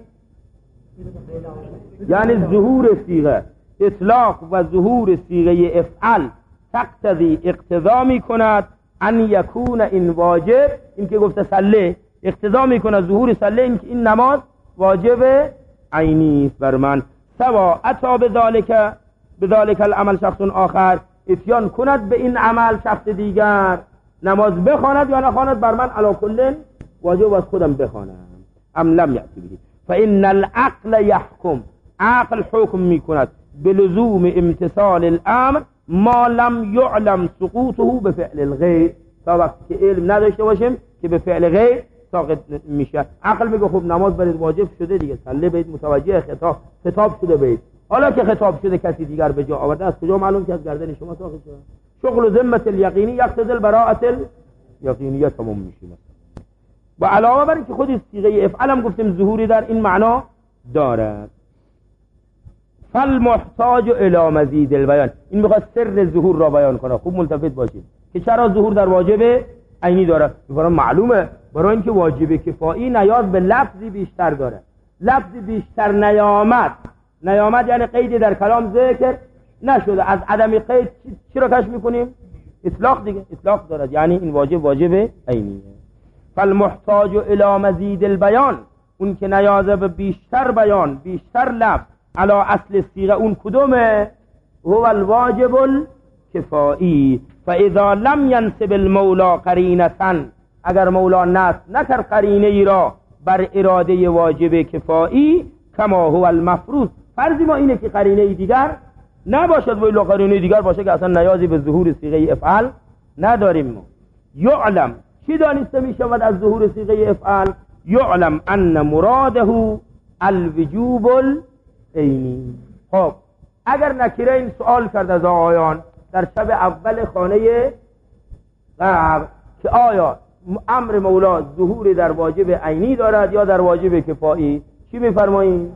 یعنی ظهور صیغه، اطلاق و ظهور صیغه افعل تقتضی اقتضا میکند ان یکون این واجب، این که گفته سله اقتضا میکنه ظهور سله، این که این نماز واجب عینی است بر من. سوا اتا بذالک بذالک العمل شخص آخر، اتیان کند به این عمل شخص دیگر، نماز بخواند یا نخواند بر من علی کل واجب از خودم بخوانم. ام لم یأتی به، فان العقل یحکم، عقل حکم میکند بلزوم امتثال الامر ما لم یعلم سقوطه به فعل الغیر، تا وقتی که علم نداشته باشیم که به فعل غیر ساقط میشه. عقل میگه خب نماز برید واجب شده دیگه، صلی بید متوجه خطاب خطاب شده بید، حالا که خطاب شده کسی دیگر به جا آورده، از کجا معلوم که از گردن شما ساقط شده؟ شغل ذمت الیقینی یقتضی البراءة الیقینیه تمام میشه. و علاوه بر اینکه خود صیغه افعل هم گفتیم ظهوری در این معنا دارد. فالمحتاج الی مزید البیان، این میخواد سر ظهور را بیان کنه. خوب ملتفت باشید که چرا ظهور در واجب عینی داره. برای معلومه برای اینکه واجب کفایی نیاز به لفظی بیشتر داره، لفظی بیشتر نیامد، نیامد یعنی قیدی در کلام ذکر نشده، از عدم قید چی را کشف میکنیم؟ اطلاق دیگه، اطلاق دارد، یعنی این واجب واجب عینیه. فالمحتاج الی مزید البیان، اون که نیاز به بیشتر بیان، بیشتر لفظ علی اصل صیغه، اون کدومه؟ هو الواجب الکفایی. فاذا لم ينسب المولا قرینه، اگر مولا نصب نکرد قرینه ای را بر اراده واجب کفایی، کما هو المفروض، فرض ما اینه که قرینه ای دیگر نباشد، ولی قرینه دیگر باشه که اصلا نیازی به ظهور صیغه افعل نداریم. ما یعلم، چی دانسته می شود از ظهور صیغه افعل؟ یعلم ان مراده الوجوب العینی. خب اگر نکره این سوال کرد از آیان در شب اول خانه قبر که آیا امر مولا ظهور در واجب عینی دارد یا در واجب کفایی، چی میفرمایید؟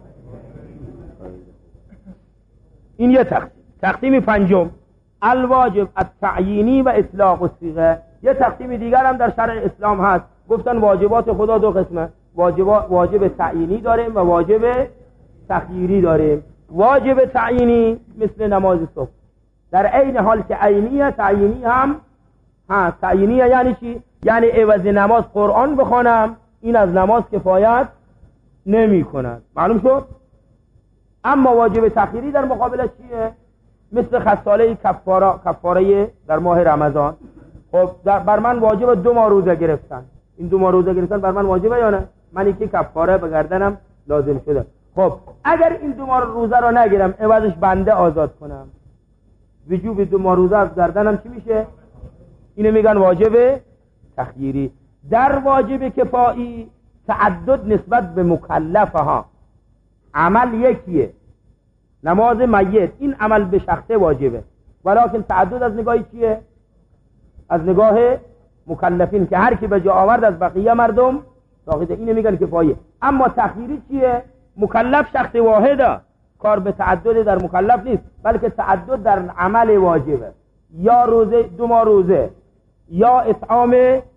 این یه تقسیم. تقسیم پنجم الواجب التعیینی و اطلاق الصیغه. یه تقسیم دیگر هم در شرع اسلام هست، گفتن واجبات خدا دو قسمه، واجب واجب تعیینی داریم و واجب تخییری داریم. واجب تعیینی مثل نماز صبح، در عین حال که عینیه تعیینی هم هست. تعیینیه یعنی چی؟ یعنی عوض نماز قرآن بخوانم، این از نماز کفایت نمی کند. معلوم شد؟ اما واجب تخییری در مقابلش چیه؟ مثل خصاله کفاره، کفاره در ماه رمضان. خب در بر من واجب دو ماه روزه گرفتن، این دو ماه روزه گرفتن بر من واجبه یا نه؟ من یکی کفاره به گردنم لازم شده. خب اگر این دو ماه روزه رو نگیرم، عوضش بنده آزاد کنم، وجوب دو ماه روزه از گردنم چی میشه؟ اینو میگن واجب تخییری. در واجب کفایی تعدد نسبت به مکلفه ها، عمل یکیه، نماز میت این عمل به شخصه واجبه، ولیکن تعدد از نگاهی چیه؟ از نگاه مکلفین که هر کی به جا آورد از بقیه مردم ساقطه، اینو میگن کفایه. اما تخییری چیه؟ مکلف شخص واحده، کار به تعدد در مکلف نیست، بلکه تعدد در عمل واجبه، یا روزه دو ماه روزه، یا اطعام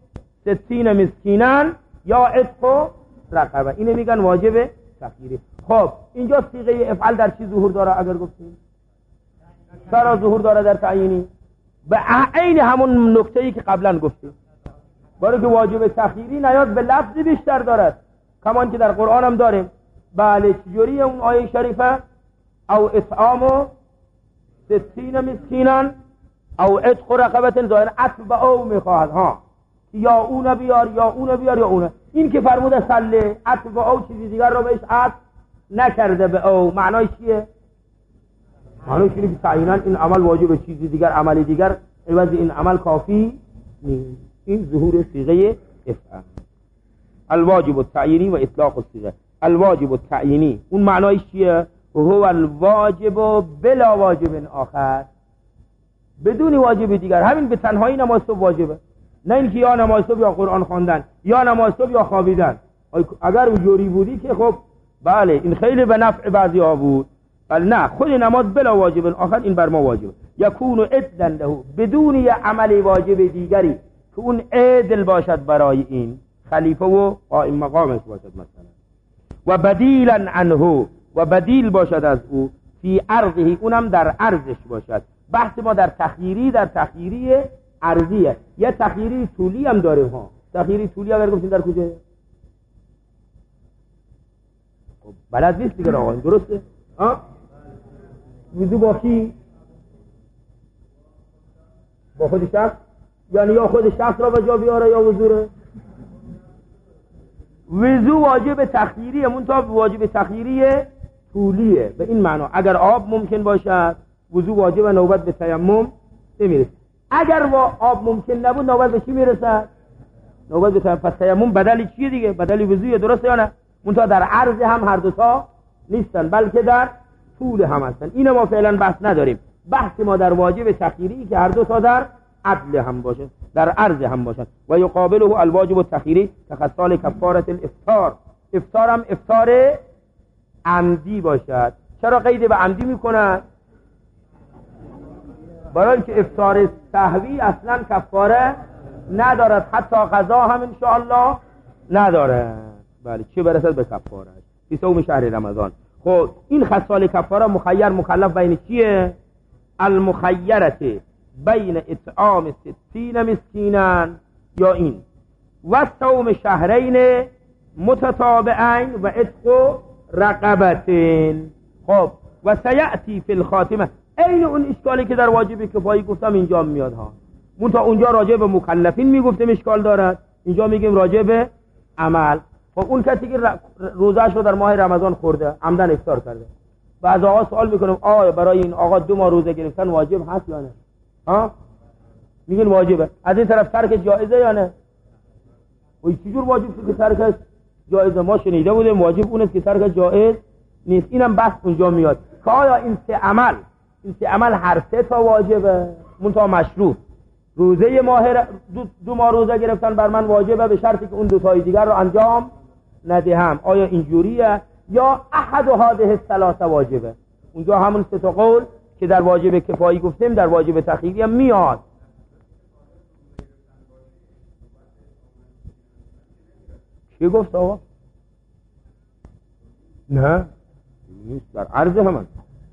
ستین مسکینن یا عتق و رقبه. اینه میگن واجب تخییری. خب اینجا صیغه افعل در چی ظهور داره؟ اگر گفتیم چرا ظهور داره در تعیینی؟ به عین همون نکته‌ای که قبلا گفتیم، برای که واجب تخییری نیاز به لفظی بیشتر دارد، کمان که در قرآن هم داریم. بله چجوری اون آیه شریفه؟ او اطعام ستین مسکینن او عتق رقبه، ظاهر عطف به او میخواهد ها، یا اون بیار یا اون بیار یا اون. این که فرموده صله، عطف به او چیزی دیگر رو بهش عطف نکرده به او، معنای چیه؟ معنای اینه که تعیینا این عمل واجب، چیزی دیگر عملی دیگر عوض این عمل کافی نیست. این ظهور صیغه افعل. الواجب التعیینی و اطلاق الصیغه. الواجب التعیینی اون معنایش چیه؟ هو الواجب بلا واجب آخر، بدون واجب دیگر. همین به تنهایی نماز صبح واجبه، نه اینکه یا نماز صبح یا قرآن خواندن یا نماز صبح یا خوابیدن. اگر اونجوری بودی که خب بله این خیلی به نفع بعضی ها بود، ولی نه، خود نماز بلا واجب آخر این بر ما واجبه. یکون عدلا له، بدون یه عمل واجب دیگری که اون عدل باشد برای این خلیفه و قائم مقامش باشد مثلا، و بدیلا عنه، و بدیل باشد از او فی عرضه، اونم در عرضش باشد. بحث ما در تخییری در تخییری عرضیه. یه تخییری طولی هم داریم ها. تخییری طولی اگر گفتیم در کجا؟ خب بلد نیست دیگه آقا، درسته؟ ها؟ وضو با کی؟ با خود شخص؟ یعنی یا خود شخص را به جا بیاره یا وضو رو؟ وضو واجب تخییریه، منتها واجب تخییری طولیه. به این معنا اگر آب ممکن باشد وضو واجب، نوبت به تیمم نمیرسه. اگر آب ممکن نبود نوبت به چی میرسد؟ نوبت به تیمم. پس تیمم بدلی چیه دیگه؟ بدلی وضویه، درسته یا نه؟ منتها در عرض هم هر دو تا نیستن، بلکه در طول هم هستن. اینو ما فعلا بحث نداریم. بحث ما در واجب تخییری که هر دو تا در عدل هم باشه، در عرض هم باشه. و یقابله الواجب التخییری کخصال کفاره الافطار. افطار هم افطار عمدی باشد. چرا قید به عمدی میکنن؟ برای که افطار سهوی اصلا کفاره ندارد، حتی قضا هم انشاءالله نداره. بله چه برسد به کفاره فی صوم شهر رمضان. خب این خصال کفاره مخیر مکلف بین چیه؟ المخیرت بین اطعام ستین مسکینا یا این و صوم شهرین متتابعین و عتق رقبتین. خب و سیأتی فی الخاتمه، این اون اشکالی که در واجب کفایی گفتم اینجا میاد ها. منتها اونجا راجع به مکلفین میگفتیم اشکال دارد، اینجا میگیم راجع به عمل. خب اون کسی که روزش رو در ماه رمضان خورده عمدن افطار کرده، بعض آقا سوال میکنم آیا برای این آقا دو ماه روزه گرفتن واجب هست یا نه؟ ها میگن واجبه. از این طرف ترک جایزه یا نه؟ و چجور واجب که ترکش جایزه؟ ما شنیده بودیم واجب اون است که ترک جایز نیست. اینم بحث اونجا میاد که آیا این سه عمل این سه عمل هر سه تا واجبه منتها مشروط. روزه ماه دو, دو ماه روزه گرفتن بر من واجبه به شرطی که اون دو تای دیگر رو انجام ندهم. آیا اینجوریه یا احد هذه الثلاثه واجبه؟ اونجا همون سه تا قول که در واجب کفایی گفتیم در واجب تخییری هم میاد. چی گفت آقا؟ نه نیست، در عرض همان.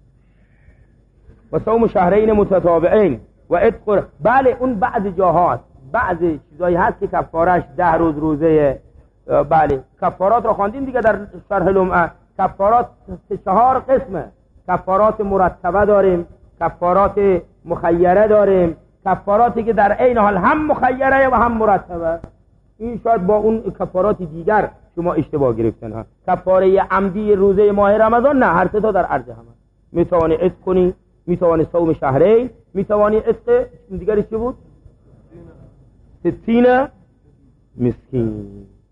و صوم شهرین متتابعین و عتق. بله اون بعض جاهاست، بعض چیزایی هست که کفارش ده روز روزه. بله کفارات رو خواندیم دیگه در شرح لمعه. کفارات چهار قسمه. کفارات مرتبه داریم، کفارات مخیره داریم، کفاراتی که در عین حال هم مخیره و هم مرتبه. این شاید با اون کفارات دیگر شما اشتباه گرفتن ها. کفاره عمدی روزه ماه رمضان نه، هر سه تا در عرض هم. میتوانی عتق کنی، میتوانی صوم شهرین، میتوانی عتق دیگری چی بود؟ ستین مسکین.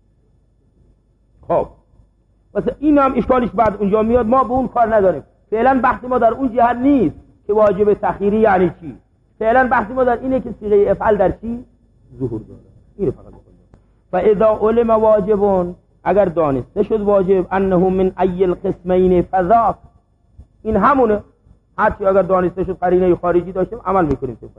خب مثلا این هم اشکالش بعد اونجا میاد، ما به اون کار نداریم. فعلا بحث ما در اون جهت نیست که واجب تخییری یعنی چی. فعلا بحث ما در اینه که صیغه افعل در چی ظهور داره. اینو فقط بکنیم. فاذا علم واجب، اگر دانسته شد واجب، انه من ای القسمین فذاک، این همونه. هرچی اگر دانسته شد قرینه خارجی داشتیم عمل میکنیم طبقش.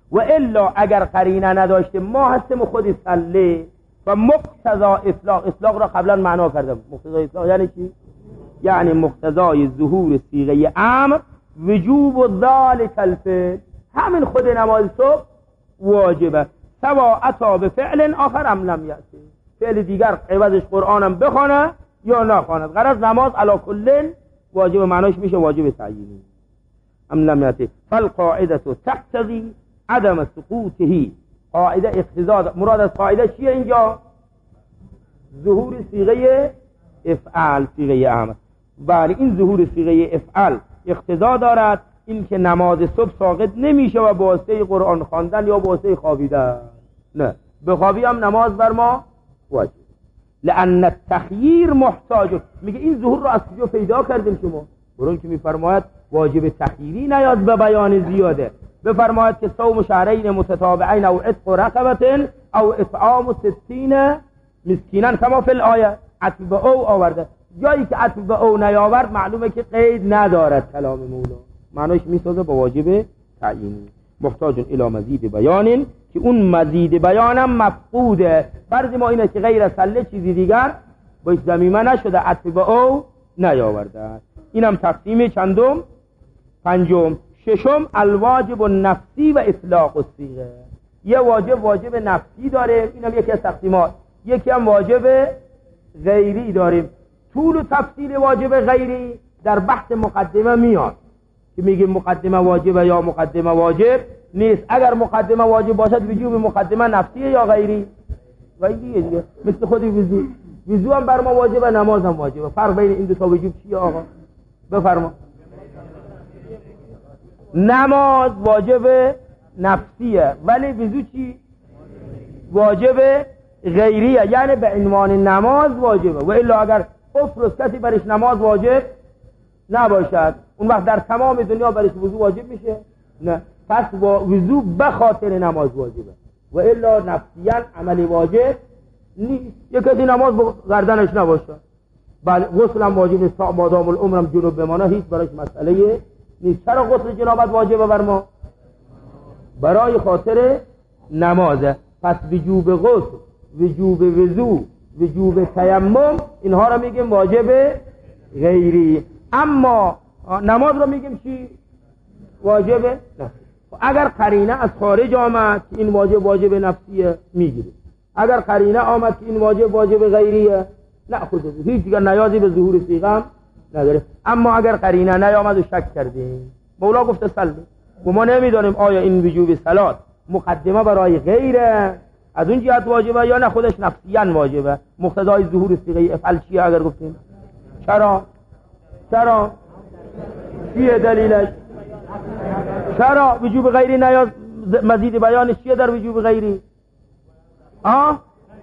و الا اگر قرینه نداشته ما هستیم خود سله و مقتضا اطلاق. اطلاق را قبلا معنا کردم. مقتضا اطلاق یعنی چی؟ یعنی مقتضای ظهور صیغه امر وجوب ذلک الفعل، همین خود نماز صبح واجبه، سوا اتا به فعل آخر ام لم یأتی، فعل دیگر عوضش قرآنم بخونه یا نخواند، غرض نماز علی کل واجب، معناش میشه واجب تعیینی. ام لم یأتی فالقاعده تقتضی عدم سقوطه. قاعده اقتضا، مراد از قاعده چیه اینجا؟ ظهور صیغه افعال، صیغه امر. بله این ظهور صیغه افعال اقتضا دارد این که نماز صبح ساقط نمیشه و با واسطه قرآن خواندن یا با واسطه خوابیدن، نه، به خوابی هم نماز بر ما واجب. لأن التخییر محتاج، میگه این ظهور رو از کجا پیدا کردیم شما؟ برون که میفرماید واجب تخییری نیاز به بیان زیاده، بفرماید که صوم شهرین متتابعین او عتق رقبه او اطعام ستین مسکینا کما فی الآیه، عطف به او آورده. جایی که عطف به او نیاورد معلومه که قید ندارد کلام مولا، معناش میسازه با واجب تعیینی. محتاج الی مزید بیانین، که اون مزید بیانم مفقوده. فرض ما اینه که غیر از سله چیزی دیگر باش ضمیمه نشده، عطف به او نیاورده. اینم تقسیم چندم؟ پنجم. ششم الواجب النفسی و اطلاق الصیغه. یه واجب واجب نفسی داره، اینم یکی از تقسیمات. یکی هم واجب غیری داریم. طول و تفصیل واجب غیری در بحث مقدمه میاد که میگه مقدمه واجبه یا مقدمه واجب نیست. اگر مقدمه واجب باشد وجوب مقدمه نفسیه یا غیری؟ غیریه دیگه، مثل خود وضو. وضو هم بر ما واجبه، نماز هم واجبه. فرق بین این دو تا وجوب چیه آقا؟ بفرما. نماز واجب نفسیه ولی وضو چی؟ واجب غیریه، یعنی به عنوان نماز واجبه. و الا اگر افرض کسی برش نماز واجب نباشد، اون وقت در تمام دنیا برش وضو واجب میشه؟ نه. پس وضو به خاطر نماز واجبه و الا نفسیاً عمل واجب نیست. یک کسی نماز گردنش نباشه، بله غسل هم واجب نیست، مادام العمرم جنوب بمانه هیچ برایش مسئله نیست. چرا غسل جنابت واجبه بر ما؟ برای خاطر نمازه. پس وجوب غسل، وجوب وضو، وجوب تیمم، اینها رو میگیم واجب غیری. اما نماز رو میگیم چی؟ واجب نفسی. اگر قرینه از خارج آمد که این واجب واجب نفسیه میگیریم، اگر قرینه آمد که این واجب واجب غیریه نه خود هیچ دیگر نیازی به ظهور صیغه نداره. اما اگر قرینه نیامد و شک کردیم، مولا گفته سلم و ما نمیدانیم آیا این وجوب صلات مقدمه برای غیره از اون جهت واجبه یا نه خودش نفسیاً واجبه. مقتضای ظهور صیغه افعال چیه اگر گفتیم؟ چرا؟ چرا؟ چیه دلیلش؟ چرا وجوب غیری نیاز مزید بیانش چیه در وجوب غیری؟ آه؟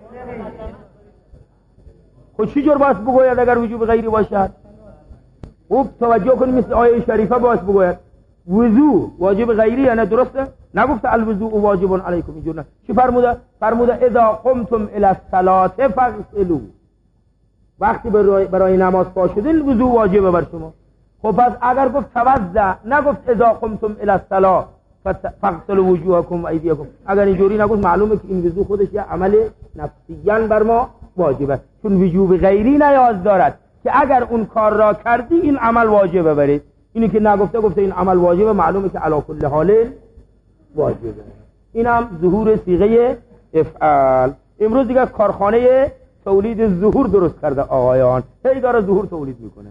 خود چی جور باید بگوید اگر وجوب غیری باشد؟ خوب توجه کنید، مثل آیه شریفه باید بگوید وضو واجب غیری یعنی درسته؟ نگفته الوضو واجب علیکم، اینجور نه. چی فرموده؟ فرموده اذا قمتم الی الصلاة فاغسلوا، وقتی برای نماز پا شدین وضو واجبه بر شما. خب پس اگر گفت توضع، نگفت اذا قمتم الی الصلاة فاغسلوا وجوهکم و ایدیکم، اگر اینجوری نگفت معلومه که این وضو خودش یه عمل نفسیاً بر ما واجبه، چون وجوب غیری نیاز دارد که اگر اون کار را کردی این عمل واجبه برید. اینی که نگفته گفته این عمل واجبه، معلومه که علی کل حال واجبه. اینم ظهور صیغه افعال. امروز دیگه کارخانه تولید ظهور درست کرده آقایان، هی داره ظهور تولید میکنه.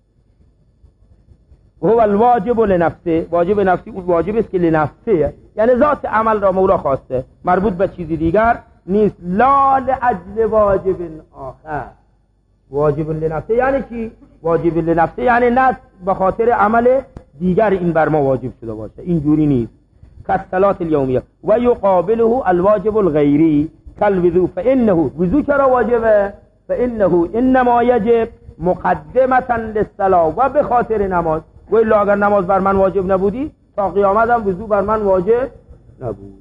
هو الواجب لنفسه، واجب نفسی اون واجب است که لنفسه، یعنی ذات عمل را مولا خواسته، مربوط به چیزی دیگر نیست. لا لاجل واجب آخر. واجب لنفسه یعنی چی؟ واجب لنفسه یعنی نه به خاطر عمل دیگر این بر ما واجب شده باشه، اینجوری نیست. کالصلاة الیومیه و یقابله الواجب الغیری کالوضو فانه، وضو چرا واجبه؟ فانه انما یجب مقدمتا للصلاة و به خاطر نماز. و الا اگر نماز بر من واجب نبودی تا قیامت هم وضو بر من واجب نبود.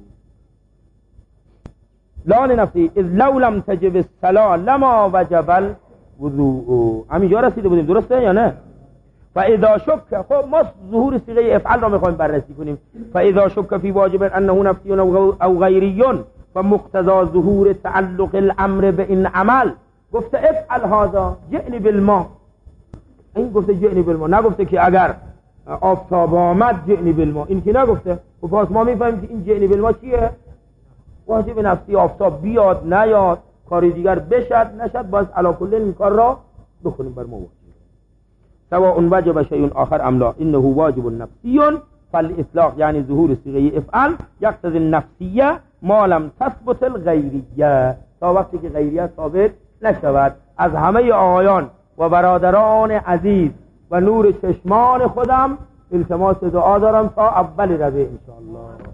لا لنفسی اذ لو لم تجب الصلاة لما وجب الوضوء. همینجا رسیده بودیم درسته یا نه؟ فاذا شک، خب ما ظهور صيغه افعل را میخوایم بررسی کنیم. فاذا شک فی واجب انه نفسی او غیری فمقتضى ظهور تعلق الامر به این عمل. گفته افعل هذا جئنی بالماء، این گفته جئنی بالماء، نگفته که اگر آفتاب آمد جئنی بالماء، این که نگفته. و پس ما میفهمیم که این جئنی بالماء چیه؟ واجب نفسی، آفتاب بیاد نیاد، کاری دیگر بشد نشد، باز علی کل این کار را بکنیم بر ما واجب. سواء وجب شیء آخر ام لا انه واجب نفسی فالاطلاق یعنی ظهور صيغه افعل یقتضی النفسیه ما لم تثبت الغیریه، تا وقتی که غیریت ثابت نشود. از همه آقایان و برادران عزیز و نور چشمان خودم التماس دعا دارم تا اول ربیع ان شاء الله.